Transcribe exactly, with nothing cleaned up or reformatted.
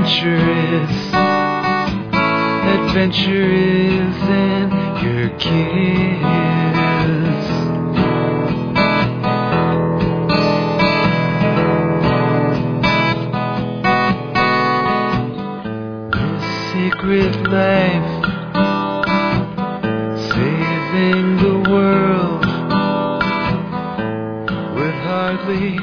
adventurous. Adventure is in your kiss. The secret life, saving the world would hardly